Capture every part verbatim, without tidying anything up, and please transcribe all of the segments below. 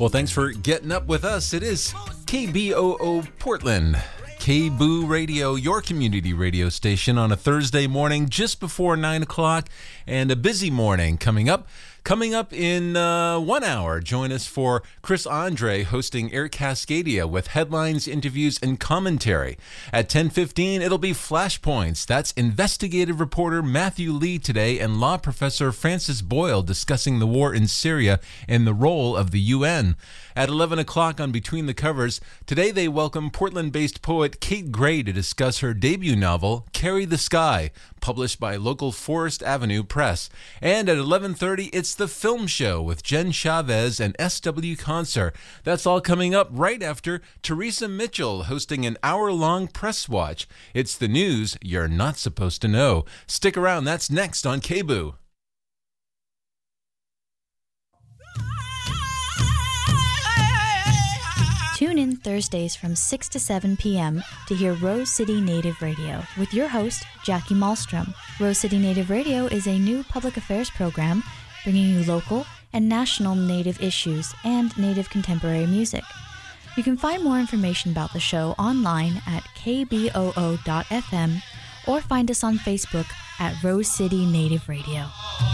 Well, thanks for getting up with us. It is K B O O Portland, K B O O Radio, your community radio station on a Thursday morning just before nine o'clock, and a busy morning coming up. Coming up in uh, one hour, join us for Chris Andre hosting Air Cascadia with headlines, interviews, and commentary. At ten fifteen, it'll be Flashpoints. That's investigative reporter Matthew Lee today and law professor Francis Boyle discussing the war in Syria and the role of the U N. At eleven o'clock on Between the Covers, today they welcome Portland-based poet Kate Gray to discuss her debut novel, Carry the Sky, published by local Forest Avenue Press. And at eleven thirty, it's The Film Show with Jen Chavez and S W Concert. That's all coming up right after Teresa Mitchell hosting an hour-long press watch. It's the news you're not supposed to know. Stick around, that's next on K B O O. Tune in Thursdays from six to seven p.m. to hear Rose City Native Radio with your host, Jackie Malmstrom. Rose City Native Radio is a new public affairs program bringing you local and national Native issues and Native contemporary music. You can find more information about the show online at k b o o dot f m or find us on Facebook at Rose City Native Radio.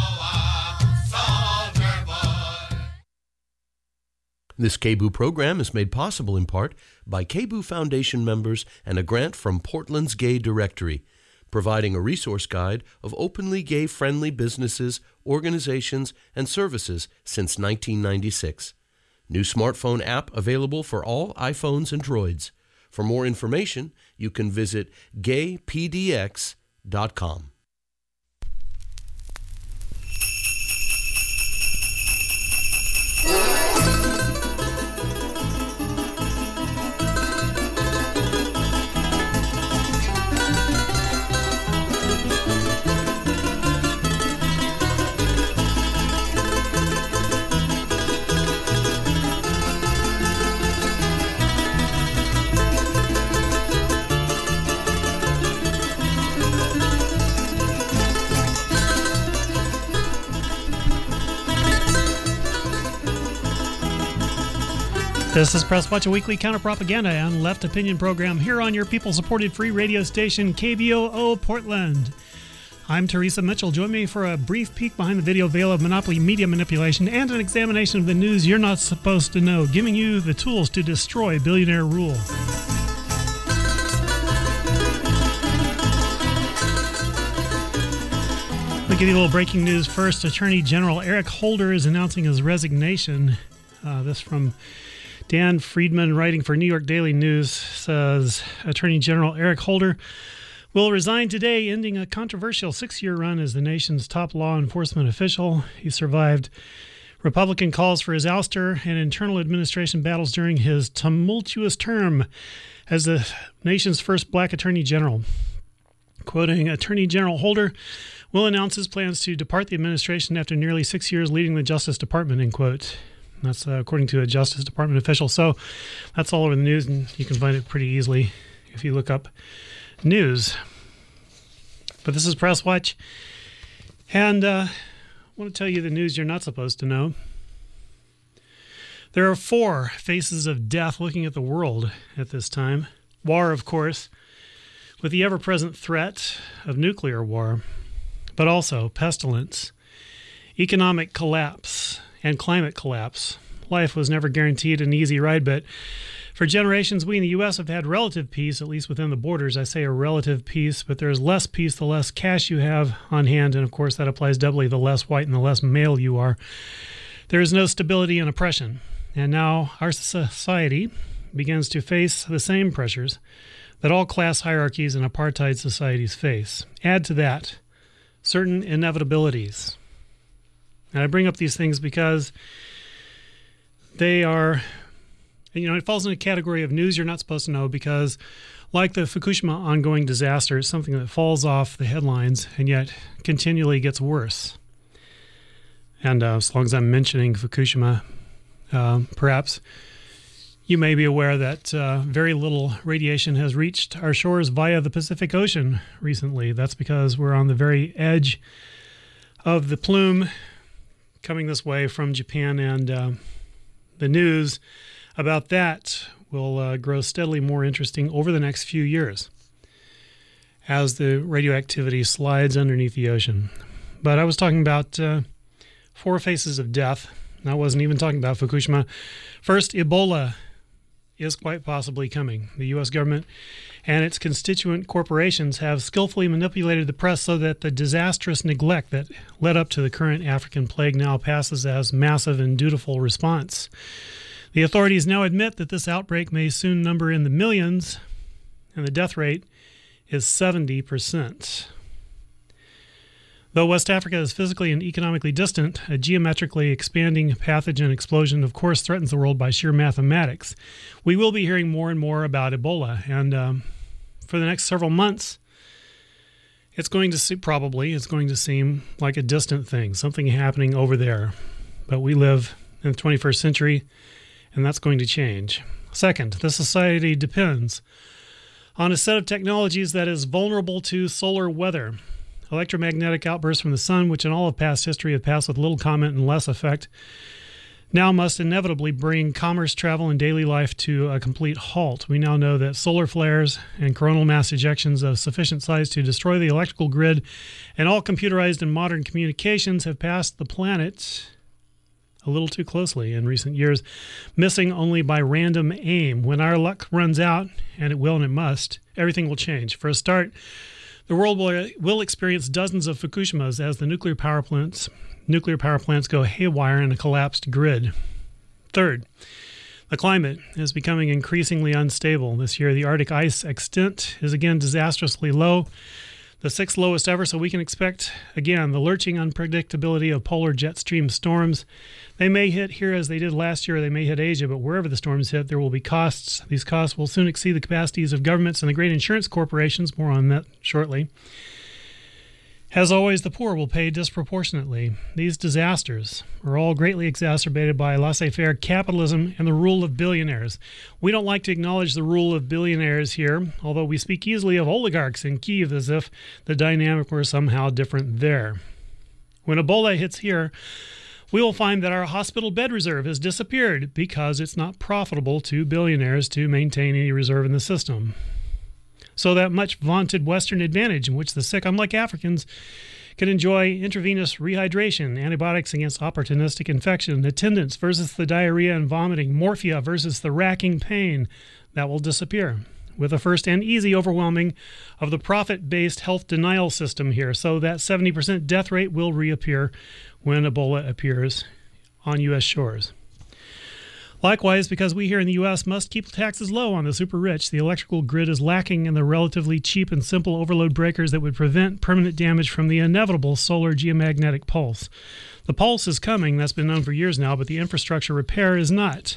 This K B O O program is made possible in part by K B O O Foundation members and a grant from Portland's Gay Directory, providing a resource guide of openly gay-friendly businesses, organizations, and services since nineteen ninety-six. New smartphone app available for all iPhones and Droids. For more information, you can visit gay p d x dot com. This is Press Watch, a weekly counter-propaganda and left opinion program here on your people-supported free radio station, K B O O Portland. I'm Teresa Mitchell. Join me for a brief peek behind the video veil of monopoly media manipulation and an examination of the news you're not supposed to know, giving you the tools to destroy billionaire rule. We'll give you a little breaking news first. Attorney General Eric Holder is announcing his resignation. Uh, this from Dan Friedman, writing for New York Daily News, says Attorney General Eric Holder will resign today, ending a controversial six-year run as the nation's top law enforcement official. He survived Republican calls for his ouster and internal administration battles during his tumultuous term as the nation's first black attorney general. Quoting, Attorney General Holder will announce his plans to depart the administration after nearly six years leading the Justice Department, end quote. That's uh, according to a Justice Department official. So that's all over the news, and you can find it pretty easily if you look up news. But this is Press Watch, and uh, I want to tell you the news you're not supposed to know. There are four faces of death looking at the world at this time. War, of course, with the ever-present threat of nuclear war, but also pestilence, economic collapse, and climate collapse. Life was never guaranteed an easy ride, but for generations, we in the U S have had relative peace, at least within the borders. I say a relative peace, but there's less peace the less cash you have on hand, and of course that applies doubly the less white and the less male you are. There is no stability and oppression, and now our society begins to face the same pressures that all class hierarchies and apartheid societies face. Add to that certain inevitabilities. And I bring up these things because they are, you know, it falls in a category of news you're not supposed to know because, like the Fukushima ongoing disaster, it's something that falls off the headlines and yet continually gets worse. And uh, as long as I'm mentioning Fukushima, uh, perhaps you may be aware that uh, very little radiation has reached our shores via the Pacific Ocean recently. That's because we're on the very edge of the plume coming this way from Japan and uh, The news about that will uh, grow steadily more interesting over the next few years as the radioactivity slides underneath the ocean. But I was talking about uh, four faces of death. I wasn't even talking about Fukushima. First, Ebola is quite possibly coming. The U S government and its constituent corporations have skillfully manipulated the press so that the disastrous neglect that led up to the current African plague now passes as massive and dutiful response. The authorities now admit that this outbreak may soon number in the millions, and the death rate is seventy percent. Though West Africa is physically and economically distant, a geometrically expanding pathogen explosion, of course, threatens the world by sheer mathematics. We will be hearing more and more about Ebola, and um, for the next several months, it's going to see, probably, it's going to seem like a distant thing, something happening over there. But we live in the twenty-first century, and that's going to change. Second, the society depends on a set of technologies that is vulnerable to solar weather. Electromagnetic outbursts from the sun, which in all of past history have passed with little comment and less effect, now must inevitably bring commerce, travel, and daily life to a complete halt. We now know that solar flares and coronal mass ejections of sufficient size to destroy the electrical grid and all computerized and modern communications have passed the planet a little too closely in recent years, missing only by random aim. When our luck runs out, and it will and it must, everything will change. For a start, the world will, will experience dozens of Fukushimas as the nuclear power plants nuclear power plants go haywire in a collapsed grid. Third, the climate is becoming increasingly unstable. This year, the Arctic ice extent is again disastrously low, the sixth lowest ever, so we can expect, again, the lurching unpredictability of polar jet stream storms. They may hit here as they did last year, or they may hit Asia, but wherever the storms hit, there will be costs. These costs will soon exceed the capacities of governments and the great insurance corporations. More on that shortly. As always, the poor will pay disproportionately. These disasters are all greatly exacerbated by laissez-faire capitalism and the rule of billionaires. We don't like to acknowledge the rule of billionaires here, although we speak easily of oligarchs in Kyiv as if the dynamic were somehow different there. When Ebola hits here, we will find that our hospital bed reserve has disappeared because it's not profitable to billionaires to maintain any reserve in the system. So that much vaunted Western advantage in which the sick, unlike Africans, can enjoy intravenous rehydration, antibiotics against opportunistic infection, attendance versus the diarrhea and vomiting, morphia versus the racking pain, that will disappear with the first and easy overwhelming of the profit-based health denial system here. So that seventy percent death rate will reappear when Ebola appears on U S shores. Likewise, because we here in the U S must keep taxes low on the super rich, the electrical grid is lacking in the relatively cheap and simple overload breakers that would prevent permanent damage from the inevitable solar geomagnetic pulse. The pulse is coming, that's been known for years now, but the infrastructure repair is not.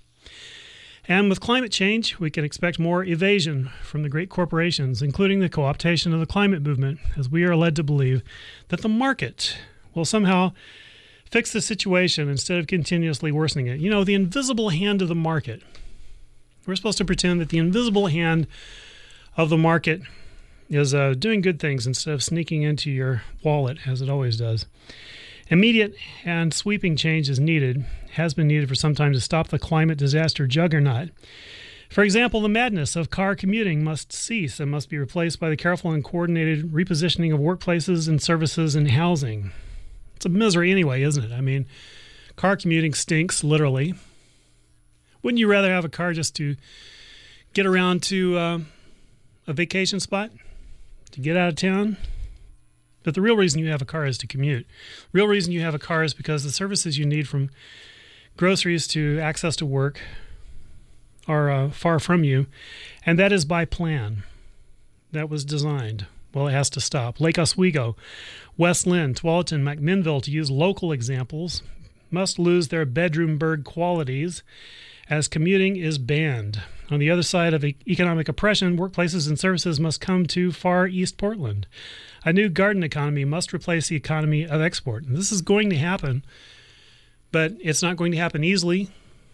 And with climate change, we can expect more evasion from the great corporations, including the co-optation of the climate movement, as we are led to believe that the market will somehow fix the situation instead of continuously worsening it. You know, the invisible hand of the market. We're supposed to pretend that the invisible hand of the market is uh, doing good things instead of sneaking into your wallet, as it always does. Immediate and sweeping change is needed, has been needed for some time to stop the climate disaster juggernaut. For example, the madness of car commuting must cease and must be replaced by the careful and coordinated repositioning of workplaces and services and housing. It's a misery anyway, isn't it? I mean, car commuting stinks, literally. Wouldn't you rather have a car just to get around to uh, a vacation spot, to get out of town? But the real reason you have a car is to commute. The real reason you have a car is because the services you need, from groceries to access to work, are uh, far from you, and that is by plan. That was designed. Well, it has to stop. Lake Oswego, West Lynn, Tualatin, McMinnville, to use local examples, must lose their bedroom-burg qualities as commuting is banned. On the other side of economic oppression, workplaces and services must come to far East Portland. A new garden economy must replace the economy of export. And this is going to happen, but it's not going to happen easily.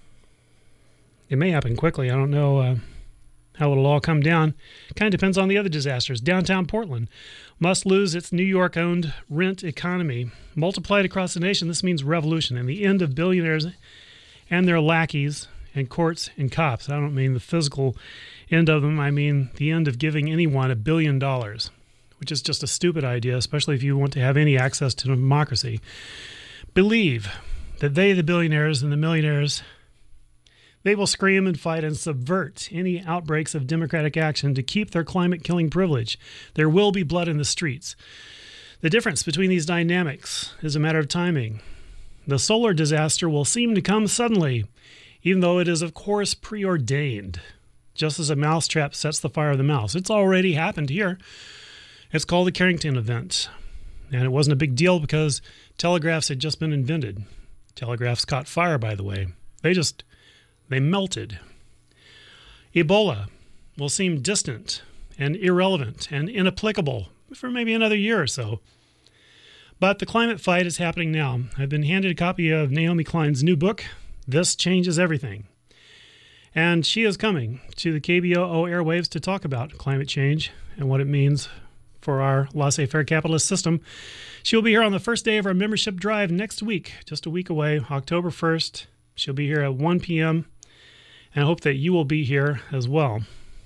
It may happen quickly. I don't know uh, how it'll all come down. It kind of depends on the other disasters. Downtown Portland must lose its New York-owned rent economy. Multiplied across the nation, this means revolution and the end of billionaires and their lackeys and courts and cops. I don't mean the physical end of them. I mean the end of giving anyone a billion dollars, which is just a stupid idea, especially if you want to have any access to democracy. Believe that they, the billionaires and the millionaires, they will scream and fight and subvert any outbreaks of democratic action to keep their climate-killing privilege. There will be blood in the streets. The difference between these dynamics is a matter of timing. The solar disaster will seem to come suddenly, even though it is, of course, preordained. Just as a mousetrap sets the fire of the mouse. It's already happened here. It's called the Carrington event. And it wasn't a big deal because telegraphs had just been invented. Telegraphs caught fire, by the way. They just, they melted. Ebola will seem distant and irrelevant and inapplicable for maybe another year or so. But the climate fight is happening now. I've been handed a copy of Naomi Klein's new book, This Changes Everything. And she is coming to the K B O O airwaves to talk about climate change and what it means for our laissez-faire capitalist system. She will be here on the first day of our membership drive next week, just a week away, October first. She'll be here at one p.m., and I hope that you will be here as well.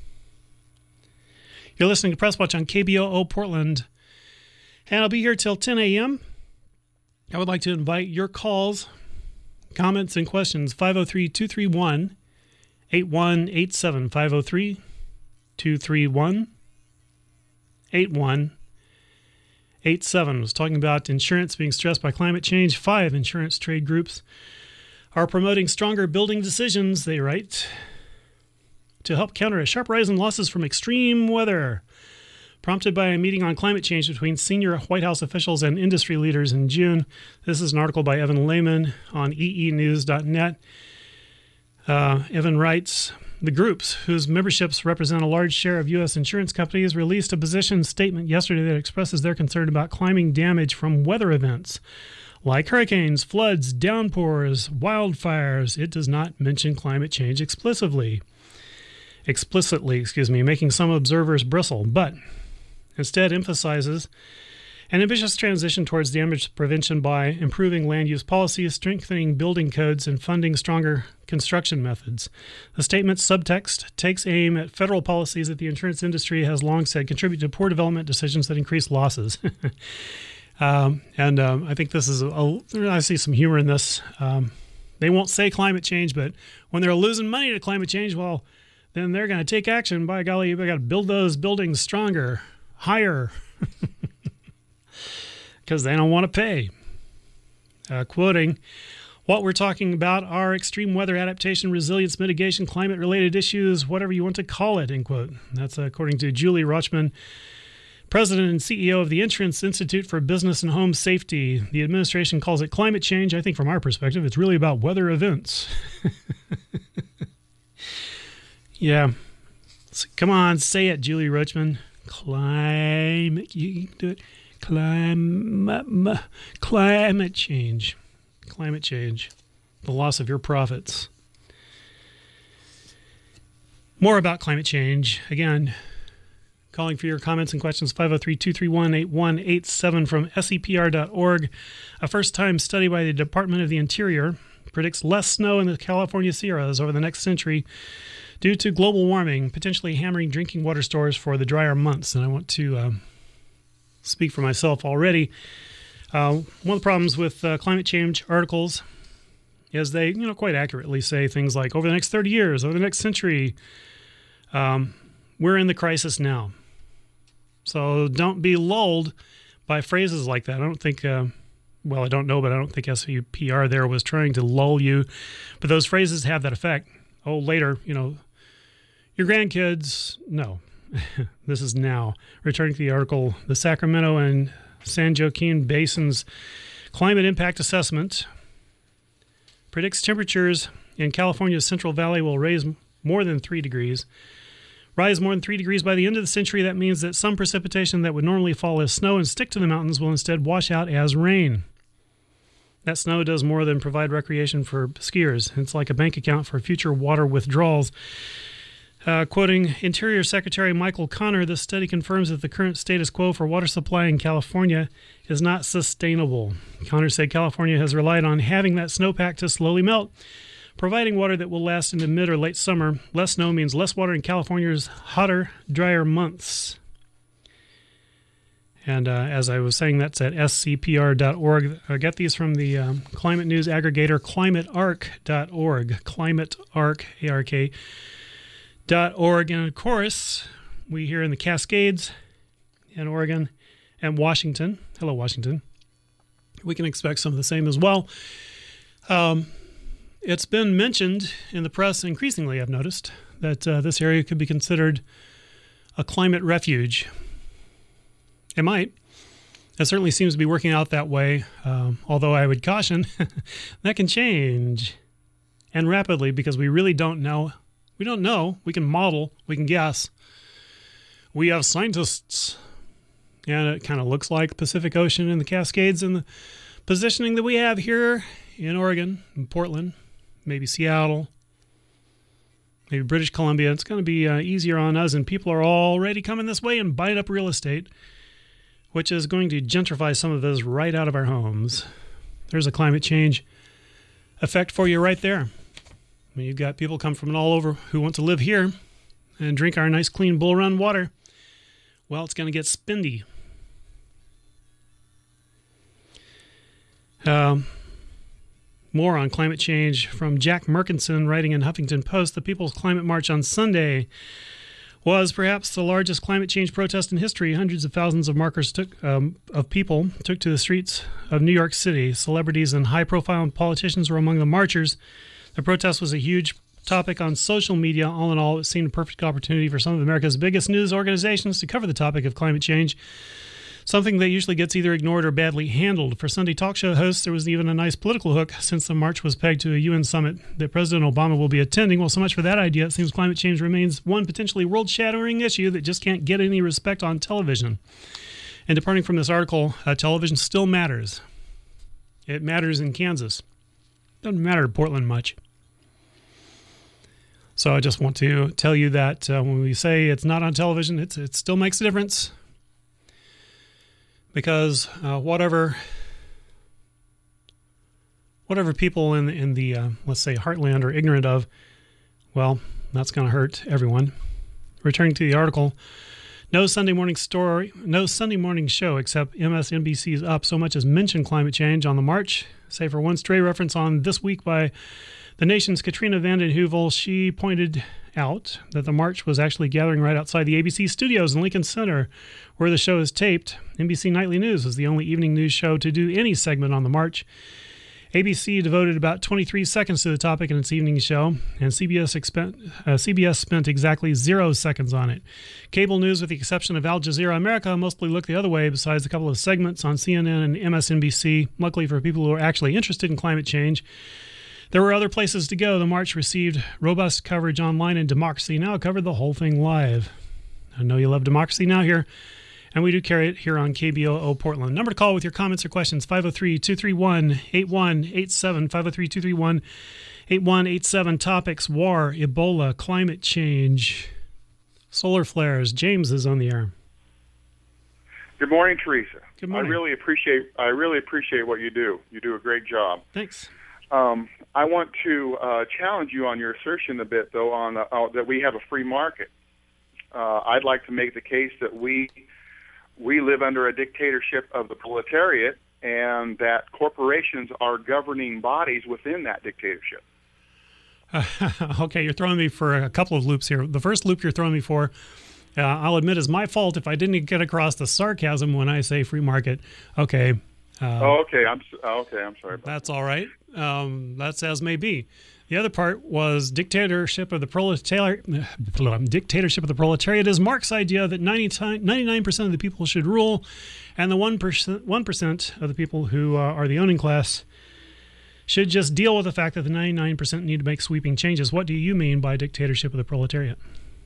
You're listening to Press Watch on K B O O Portland, and I'll be here till ten a.m. I would like to invite your calls, comments, and questions. five oh three, two three one, eight one eight seven. five oh three, two three one, eight one eight seven. I was talking about insurance being stressed by climate change. Five insurance trade groups are promoting stronger building decisions, they write, to help counter a sharp rise in losses from extreme weather. Prompted by a meeting on climate change between senior White House officials and industry leaders in June. This is an article by Evan Lehman on e e news dot net. Uh, Evan writes, the groups, whose memberships represent a large share of U S insurance companies, released a position statement yesterday that expresses their concern about climbing damage from weather events like hurricanes, floods, downpours, wildfires. It does not mention climate change explicitly, explicitly, excuse me, making some observers bristle, but instead emphasizes an ambitious transition towards damage prevention by improving land use policies, strengthening building codes, and funding stronger construction methods. The statement's subtext takes aim at federal policies that the insurance industry has long said contribute to poor development decisions that increase losses. um, and um, I think this is, a, a, I see some humor in this. Um, they won't say climate change, but when they're losing money to climate change, well, then they're going to take action. By golly, we got to build those buildings stronger, higher, because they don't want to pay. Uh, quoting, what we're talking about are extreme weather adaptation, resilience, mitigation, climate-related issues, whatever you want to call it, end quote. That's according to Julie Rochman, president and C E O of the Insurance Institute for Business and Home Safety. The administration calls it climate change. I think from our perspective, it's really about weather events. Yeah. So, come on, say it, Julie Rochman. Climate, you can do it. Climate, climate change. Climate change. The loss of your profits. More about climate change. Again, calling for your comments and questions, five oh three, two three one, eight one eight seven from S E P R dot org. A first-time study by the Department of the Interior predicts less snow in the California Sierras over the next century due to global warming, potentially hammering drinking water stores for the drier months. And I want to uh, speak for myself already. Uh, one of the problems with uh, climate change articles is they, you know, quite accurately say things like, over the next thirty years, over the next century, um, we're in the crisis now. So don't be lulled by phrases like that. I don't think, uh, well, I don't know, but I don't think S E P R there was trying to lull you. But those phrases have that effect. Oh, later, you know, your grandkids, no. This is now. Returning to the article, the Sacramento and San Joaquin Basin's Climate Impact Assessment predicts temperatures in California's Central Valley will raise more than three degrees. Rise more than three degrees by the end of the century. That means that some precipitation that would normally fall as snow and stick to the mountains will instead wash out as rain. That snow does more than provide recreation for skiers. It's like a bank account for future water withdrawals. Uh, quoting Interior Secretary Michael Connor, this study confirms that the current status quo for water supply in California is not sustainable. Connor said California has relied on having that snowpack to slowly melt providing water that will last into mid or late summer. Less snow means less water in California's hotter, drier months. And uh, as I was saying, that's at S C P R dot org. I get these from the um, climate news aggregator, climate arc dot org, climatearc, A R K, dot org. And of course, we here in the Cascades in Oregon and Washington, hello, Washington, we can expect some of the same as well. Um, it's been mentioned in the press increasingly, I've noticed, that uh, this area could be considered a climate refuge. It might. It certainly seems to be working out that way, um, although I would caution that can change, and rapidly, because we really don't know. We don't know. We can model. We can guess. We have scientists, and it kind of looks like Pacific Ocean and the Cascades and the positioning that we have here in Oregon, in Portland, maybe Seattle, maybe British Columbia. It's going to be uh, easier on us, and people are already coming this way and buying up real estate, which is going to gentrify some of this right out of our homes. There's a climate change effect for you right there. I mean, you've got people come from all over who want to live here and drink our nice, clean Bull Run water. Well, it's going to get spendy. Um, more on climate change from Jack Merkinson, writing in Huffington Post. The People's Climate March on Sunday was perhaps the largest climate change protest in history. Hundreds of thousands of markers took um, of people took to the streets of New York City. Celebrities and high-profile politicians were among the marchers. The protest was a huge topic on social media. All in all, it seemed a perfect opportunity for some of America's biggest news organizations to cover the topic of climate change, something that usually gets either ignored or badly handled. For Sunday talk show hosts, there was even a nice political hook, since the march was pegged to a U N summit that President Obama will be attending. Well, so much for that idea. It seems climate change remains one potentially world-shattering issue that just can't get any respect on television. And departing from this article, uh, television still matters. It matters in Kansas. Doesn't matter to Portland much. So I just want to tell you that uh, when we say it's not on television, it's, it still makes a difference. Because uh, whatever whatever people in, in the, uh, let's say, heartland are ignorant of, well, that's going to hurt everyone. Returning to the article, no Sunday morning story, no Sunday morning show except M S N B C's Up so much as mentioned climate change on the march, save for one stray reference on This Week by the Nation's Katrina vanden Heuvel. She pointed out that the march was actually gathering right outside the A B C studios in Lincoln Center, where the show is taped. N B C Nightly News was the only evening news show to do any segment on the march. A B C devoted about twenty-three seconds to the topic in its evening show, and C B S, expen- uh, C B S spent exactly zero seconds on it. Cable news, with the exception of Al Jazeera America, mostly looked the other way, besides a couple of segments on C N N and M S N B C. Luckily for people who are actually interested in climate change, there were other places to go. The march received robust coverage online, and Democracy Now! Covered the whole thing live. I know you love Democracy Now! Here, and we do carry it here on K B O O Portland. Number to call with your comments or questions, five oh three, two three one, eight one eight seven, five oh three, two three one, eight one eight seven. Topics: war, Ebola, climate change, solar flares. James is on the air. Good morning, Teresa. Good morning. I really appreciate I really appreciate what you do. You do a great job. Thanks. Um, I want to uh, challenge you on your assertion a bit, though, on uh, uh, that we have a free market. Uh, I'd like to make the case that we we live under a dictatorship of the proletariat, and that corporations are governing bodies within that dictatorship. Uh, okay, you're throwing me for a couple of loops here. The first loop you're throwing me for, uh, I'll admit, is my fault if I didn't get across the sarcasm when I say free market. Okay. Uh, oh, okay. I'm oh, okay. I'm sorry. About that's that. all right. Um, that's as may be. The other part was dictatorship of the proletariat. Dictatorship of the proletariat is Marx's idea that ninety-nine percent of the people should rule, and the one percent one percent of the people who uh, are the owning class should just deal with the fact that the ninety-nine percent need to make sweeping changes. What do you mean by dictatorship of the proletariat?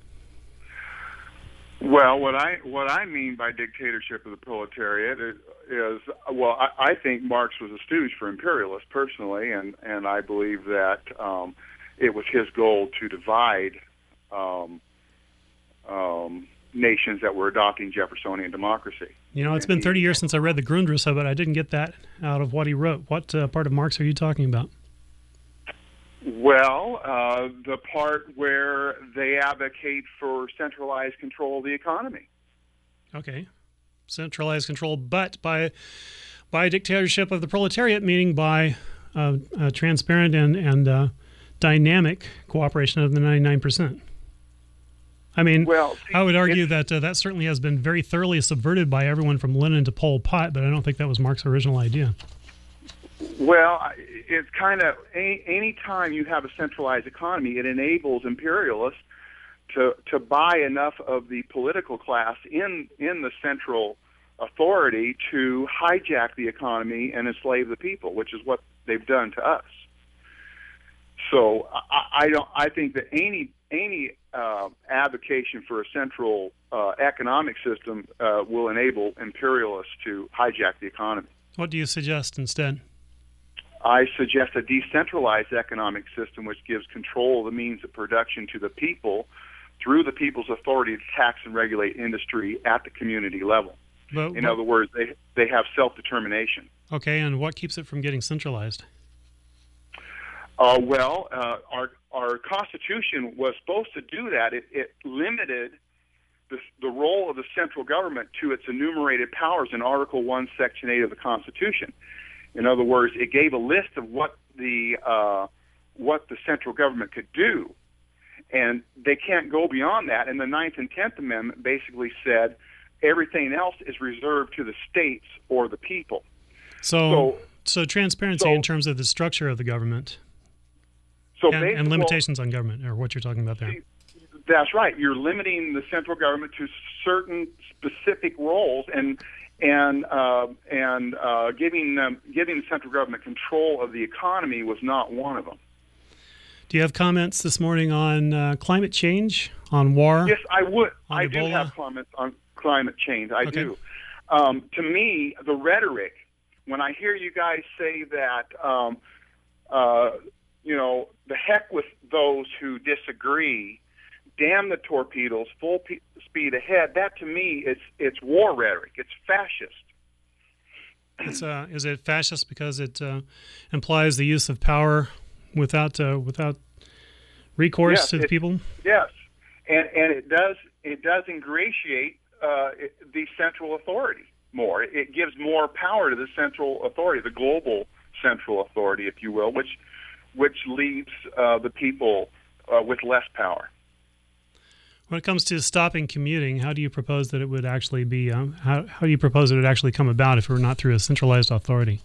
Well, what I what I mean by dictatorship of the proletariat is, is well, I, I think Marx was a stooge for imperialists personally, and, and I believe that um, it was his goal to divide um, um, nations that were adopting Jeffersonian democracy. You know, it's and been he, thirty years since I read the Grundrisse, but I didn't get that out of what he wrote. What uh, part of Marx are you talking about? Well, uh, the part where they advocate for centralized control of the economy. Okay. Centralized control, but by by dictatorship of the proletariat, meaning by uh, uh, transparent and, and uh, dynamic cooperation of the ninety-nine percent. I mean, well, see, I would argue that uh, that certainly has been very thoroughly subverted by everyone from Lenin to Pol Pot, but I don't think that was Marx's original idea. Well, it's kind of any, any time you have a centralized economy, it enables imperialists to to buy enough of the political class in in the central authority to hijack the economy and enslave the people, which is what they've done to us. So I, I don't. I think that any any uh, advocation for a central uh, economic system uh, will enable imperialists to hijack the economy. What do you suggest instead? I suggest a decentralized economic system which gives control of the means of production to the people through the people's authority to tax and regulate industry at the community level. But, In but, other words, they they have self-determination. Okay, and what keeps it from getting centralized? Uh, well, uh, our our Constitution was supposed to do that. It, it limited the, the role of the central government to its enumerated powers in Article one, Section eight of the Constitution. In other words, it gave a list of what the uh, what the central government could do, and they can't go beyond that. And the Ninth and Tenth Amendment basically said everything else is reserved to the states or the people. So, so, so transparency so, in terms of the structure of the government. So and, and limitations on government, or what you're talking about there. That's right. You're limiting the central government to certain specific roles, and and uh, and uh, giving them giving the central government control of the economy was not one of them. Do you have comments this morning on uh, climate change, on war? Yes, I would. I Ebola? do have comments on climate change. I Okay. do. Um, to me, the rhetoric, when I hear you guys say that, um, uh, you know, the heck with those who disagree, damn the torpedoes, full pe- speed ahead, that to me, it's it's war rhetoric. It's fascist. It's, uh, is it fascist because it uh, implies the use of power without uh, without recourse Yes, to the it- people? Yes, and and it does it does ingratiate uh, it, the central authority more. It gives more power to the central authority, the global central authority, if you will, which which leaves uh, the people uh, with less power. When it comes to stopping commuting, how do you propose that it would actually be? Um, how how do you propose it would actually come about if it were not through a centralized authority?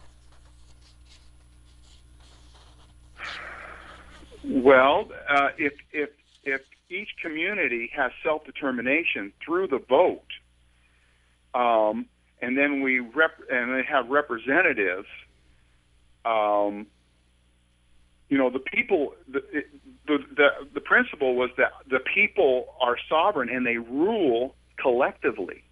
Well, uh, if if if each community has self-determination through the vote, um, and then we rep and they have representatives, um, you know, the people. The, the the the principle was that the people are sovereign and they rule collectively.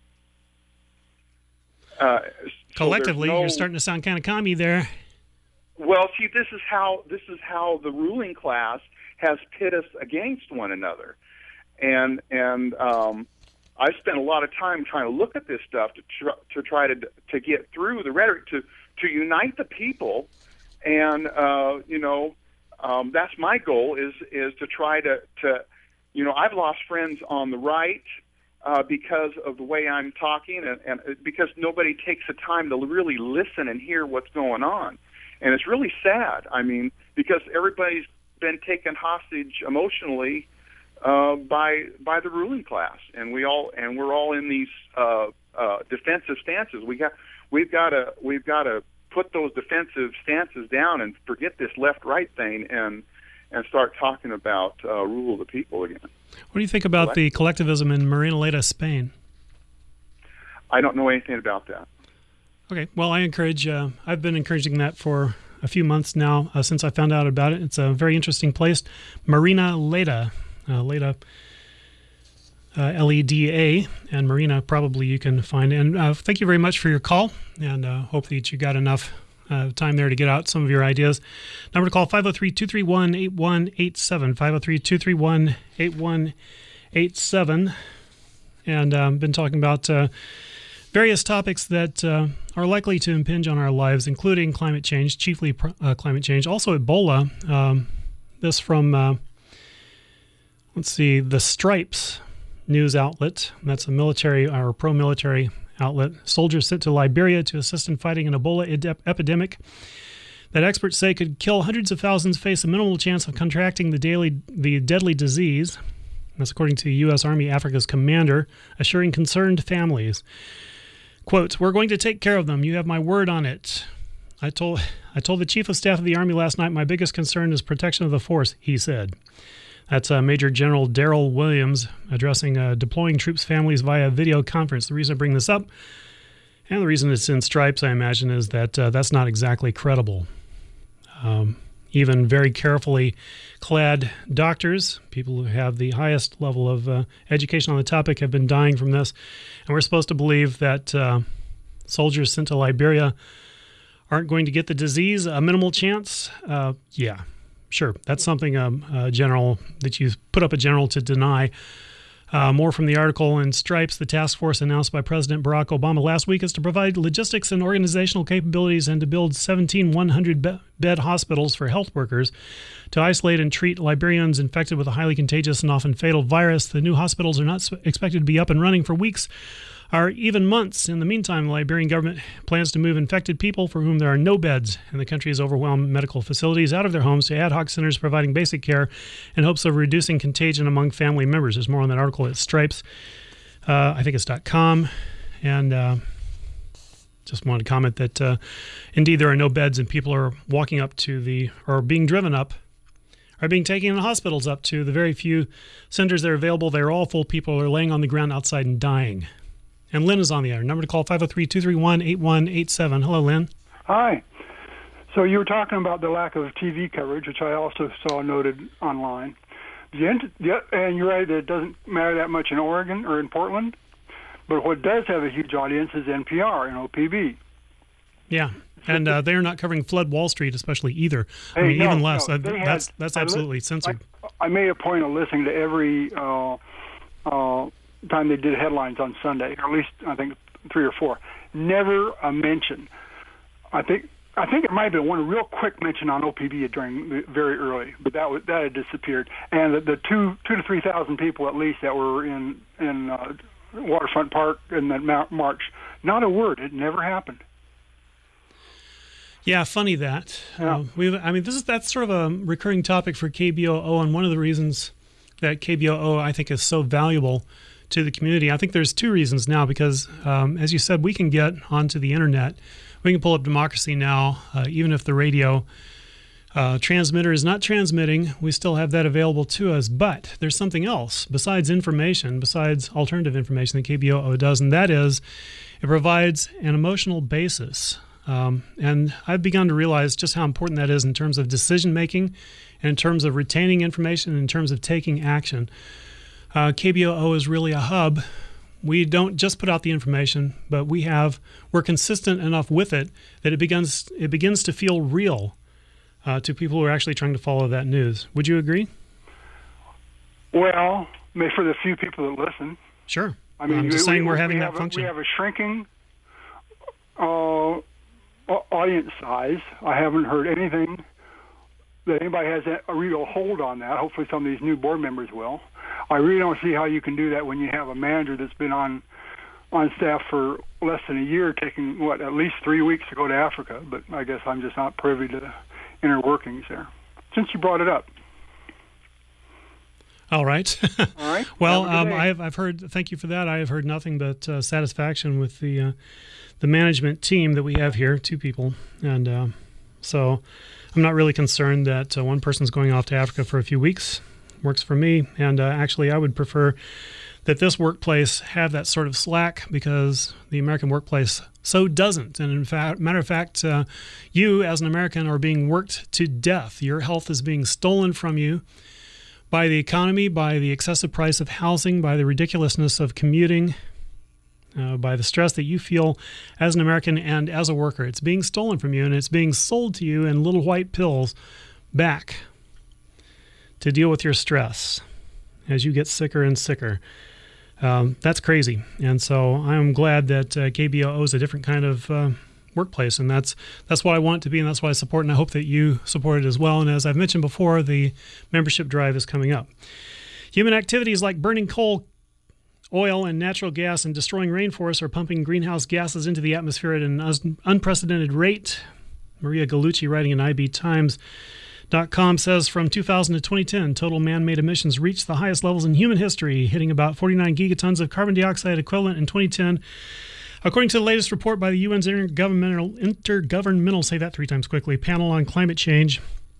Uh, so Collectively, there's no- you're starting to sound kind of commie there. Well, see, this is how this is how the ruling class has pit us against one another, and and um, I spent a lot of time trying to look at this stuff to tr- to try to to get through the rhetoric to to unite the people, and uh, you know um, that's my goal is is to try to to you know I've lost friends on the right. Uh, because of the way I'm talking, and, and because nobody takes the time to really listen and hear what's going on. And it's really sad. I mean, because everybody's been taken hostage emotionally uh, by by the ruling class, and we all and we're all in these uh, uh, defensive stances. We got we've got to we've got to put those defensive stances down and forget this left-right thing, and and start talking about uh, rule of the people again. What do you think about the collectivism in Marinaleda, Spain? I don't know anything about that. Okay, well, I encourage, uh, I've been encouraging that for a few months now uh, since I found out about it. It's a very interesting place. Marinaleda, uh, Leda, uh, L E D A, and Marina probably you can find. And uh, thank you very much for your call, and uh, hope that you got enough uh, time there to get out some of your ideas. Number to call, five oh three, two three one, eight one eight seven, five oh three, two three one, eight one eight seven. And I've um, been talking about uh, various topics that uh, are likely to impinge on our lives, including climate change, chiefly uh, climate change, also Ebola. Um, this from, uh, let's see, the Stripes news outlet. That's a military or pro-military outlet. Soldiers sent to Liberia to assist in fighting an Ebola ed- epidemic that experts say could kill hundreds of thousands face a minimal chance of contracting the daily the deadly disease. That's according to U S Army Africa's commander, assuring concerned families. Quote, "We're going to take care of them. You have my word on it. I told I told the Chief of Staff of the Army last night my biggest concern is protection of the force," he said. That's uh, Major General Daryl Williams addressing uh, deploying troops' families via video conference. The reason I bring this up, and the reason it's in stripes, I imagine, is that uh, that's not exactly credible. Um, even very carefully clad doctors, people who have the highest level of uh, education on the topic, have been dying from this. And we're supposed to believe that uh, soldiers sent to Liberia aren't going to get the disease, a minimal chance. Uh, yeah, sure. That's something um, a general that you put up a general to deny. Uh, more from the article in Stripes. The task force announced by President Barack Obama last week is to provide logistics and organizational capabilities and to build seventeen one hundred bed hospitals for health workers to isolate and treat Liberians infected with a highly contagious and often fatal virus. The new hospitals are not expected to be up and running for weeks or even months. In the meantime, the Liberian government plans to move infected people for whom there are no beds in the country's overwhelmed medical facilities out of their homes to ad hoc centers providing basic care in hopes of reducing contagion among family members. There's more on that article at Stripes. Uh, I think it's .com. And uh, just wanted to comment that uh, indeed there are no beds and people are walking up to the, or being driven up, are being taken in the hospitals up to the very few centers that are available. They're all full. People are laying on the ground outside and dying. And Lynn is on the air. Number to call, five oh three, two three one, eight one eight seven. Hello, Lynn. Hi. So you were talking about the lack of T V coverage, which I also saw noted online. The, and you're right that it doesn't matter that much in Oregon or in Portland. But what does have a huge audience is N P R and O P B. Yeah, and uh, they're not covering Flood Wall Street especially either. I hey, mean, no, even less. No, Uh, had, that's that's absolutely I, censored. I, I made a point of listening to every uh, uh, time they did headlines on Sunday, or at least I think three or four. Never a mention. I think I think it might have been one real quick mention on O P B during the, very early, but that was, that had disappeared. And the, the two two to three thousand people at least that were in in uh, Waterfront Park in that march, not a word. It never happened. Yeah, funny that. Yeah. Uh, we I mean, this is that's sort of a recurring topic for K B O O, and one of the reasons that K B O O I think is so valuable to the community. I think there's two reasons now, because um, as you said, we can get onto the internet. We can pull up Democracy Now! Uh, even if the radio uh, transmitter is not transmitting, we still have that available to us. But there's something else besides information, besides alternative information that K B O O does, and that is it provides an emotional basis. Um, and I've begun to realize just how important that is in terms of decision making, and in terms of retaining information, and in terms of taking action. Uh, K B O O is really a hub. We don't just put out the information, but we have we're consistent enough with it that it begins it begins to feel real uh, to people who are actually trying to follow that news. Would you agree? Well, maybe for the few people that listen. Sure. I mean, I'm just we, saying we're we having that a, function. We have a shrinking uh, audience size. I haven't heard anything that anybody has a real hold on that. Hopefully some of these new board members will. I really don't see how you can do that when you have a manager that's been on on staff for less than a year, taking, what, at least three weeks to go to Africa. But I guess I'm just not privy to the inner workings there. Since you brought it up. All right. All right. Well, um, I've I've heard. Thank you for that. I have heard nothing but uh, satisfaction with the uh, the management team that we have here. Two people, and uh, so I'm not really concerned that uh, one person's going off to Africa for a few weeks. Works for me, and uh, actually, I would prefer that this workplace have that sort of slack, because the American workplace so doesn't. And in fact, matter of fact, uh, you as an American are being worked to death. Your health is being stolen from you by the economy, by the excessive price of housing, by the ridiculousness of commuting, uh, by the stress that you feel as an American and as a worker. It's being stolen from you, and it's being sold to you in little white pills back to deal with your stress as you get sicker and sicker. Um, that's crazy. And so I'm glad that uh, K B O O is a different kind of uh, workplace, and that's that's what I want it to be, and that's what I support, and I hope that you support it as well. And as I've mentioned before, the membership drive is coming up. Human activities like burning coal, oil, and natural gas and destroying rainforests are pumping greenhouse gases into the atmosphere at an un- unprecedented rate. Maria Gallucci, writing in I B Times dot com, says from two thousand to twenty ten, total man-made emissions reached the highest levels in human history, hitting about forty-nine gigatons of carbon dioxide equivalent in twenty ten. According to the latest report by the U N's Intergovernmental, Intergovernmental, say that three times quickly, Panel on Climate Change.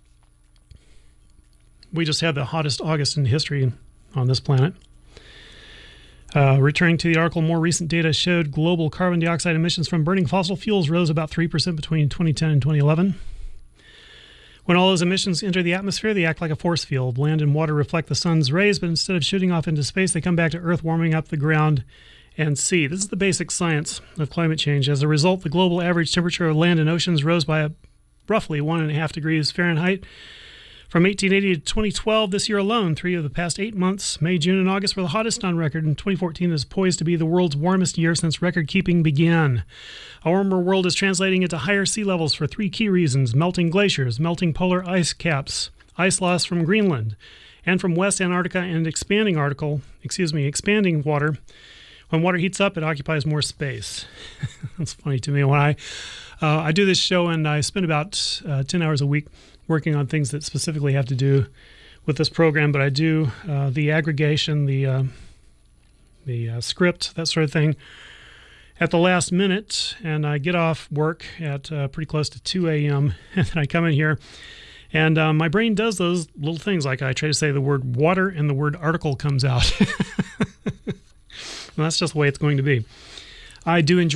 We just had the hottest August in history on this planet. Uh, returning to the article, more recent data showed global carbon dioxide emissions from burning fossil fuels rose about three percent between twenty ten and twenty eleven. When all those emissions enter the atmosphere, they act like a force field. Land and water reflect the sun's rays, but instead of shooting off into space, they come back to Earth, warming up the ground and sea. This is the basic science of climate change. As a result, the global average temperature of land and oceans rose by a, roughly one and a half degrees Fahrenheit. From eighteen eighty to twenty twelve, this year alone, three of the past eight months, May, June, and August, were the hottest on record, and twenty fourteen is poised to be the world's warmest year since record-keeping began. A warmer world is translating into higher sea levels for three key reasons: melting glaciers, melting polar ice caps, ice loss from Greenland, and from West Antarctica, and expanding article, excuse me, expanding water. When water heats up, it occupies more space. That's funny to me. When I uh, I do this show, and I spend about uh, ten hours a week working on things that specifically have to do with this program, but I do uh, the aggregation, the uh, the uh, script, that sort of thing, at the last minute, and I get off work at uh, pretty close to two a.m., and then I come in here, and uh, my brain does those little things, like I try to say the word water, and the word article comes out. And that's just the way it's going to be. I do enjoy